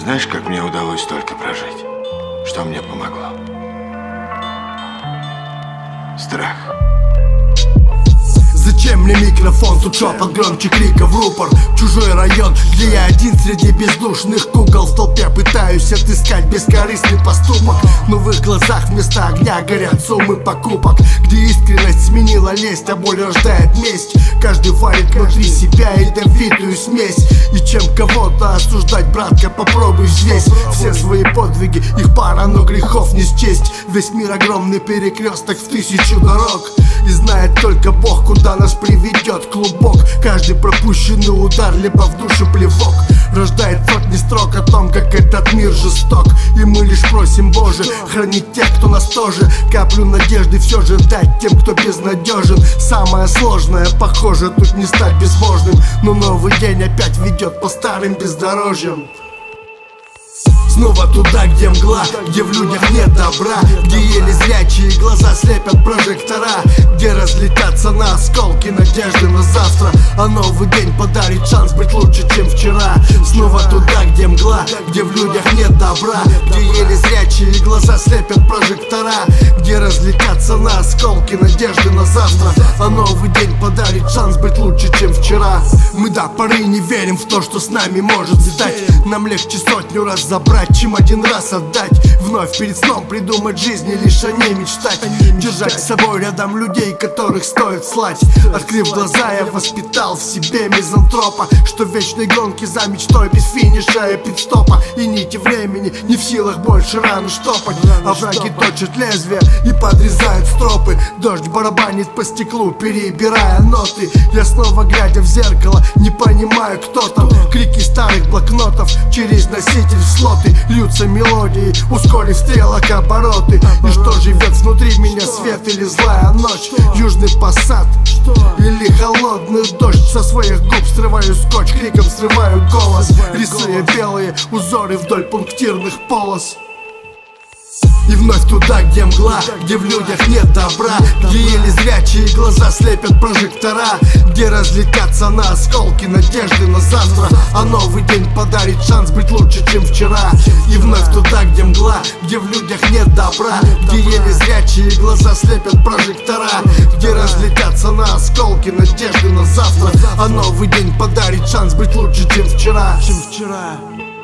Знаешь, как мне удалось столько прожить? Что мне помогло? Страх. Зачем мне микрофон? Тут шепот громче крика в рупор. Чужой район, где я один среди бездушных кукол. В толпе пытаюсь отыскать бескорыстный поступок, но в их глазах вместо огня горят суммы покупок. Где искренность сменила лесть, а боль рождает месть. Каждый варит внутри себя ядовитую смесь. И чем кого-то осуждать, братка, попробуй взвесь все свои подвиги, их пара, но грехов не счесть. Весь мир огромный перекресток в 1000 дорог, и знает только Бог, куда нас приведет клубок. Каждый пропущенный удар, либо в душу плевок, рождает сотни строк о том, как этот мир жесток. И мы лишь просим, Боже, хранить тех, кто нас тоже. Каплю надежды все же дать тем, кто безнадежен. Самое сложное, похоже, тут не стать безбожным, но новый день опять ведет по старым бездорожьям. Снова туда, где мгла, где в людях нет добра, где еле зрячие глаза слепят прожектора, где разлетятся на осколки надежды на завтра, а новый день подарит шанс быть лучше, чем вчера. Снова туда, где мгла, где в людях нет добра, где еле зрячие глаза слепят прожектора, где разлетятся на осколки надежды на завтра, а новый день подарит шанс быть лучше, чем вчера. Мы до поры не верим в то, что с нами может стать. Нам легче сотню раз забрать, чем один раз отдать. Вновь перед сном придумать жизнь и лишь о ней мечтать. Держать с собой рядом людей, которых стоит слать. Открыв глаза, я воспитал в себе мизантропа, что в вечной гонке за мечтой без финиша и пидстопа. И нити времени не в силах больше рану штопать, а враги точат лезвия и подрезают стропы. Дождь барабанит по стеклу, перебирая ноты. Я снова, глядя в зеркало, не понимаю, кто там. Крики старых блокнотов через носитель в слоты. Льются мелодии, ускорив стрелок обороты. И что живет внутри меня, свет или злая ночь? Южный посад или холодный дождь? Со своих губ срываю скотч, криком срываю голос, рисуя белые узоры вдоль пунктирных полос. И вновь туда, где мгла, где в людях нет добра, где еле зрячие глаза слепят прожектора, где разлетятся на осколки надежды на завтра, а новый день подарит шанс быть лучше, чем вчера. И вновь туда, где мгла, где в людях нет добра, где еле зрячие глаза слепят прожектора, где разлетятся на осколки надежды на завтра, а новый день подарит шанс быть лучше, чем вчера.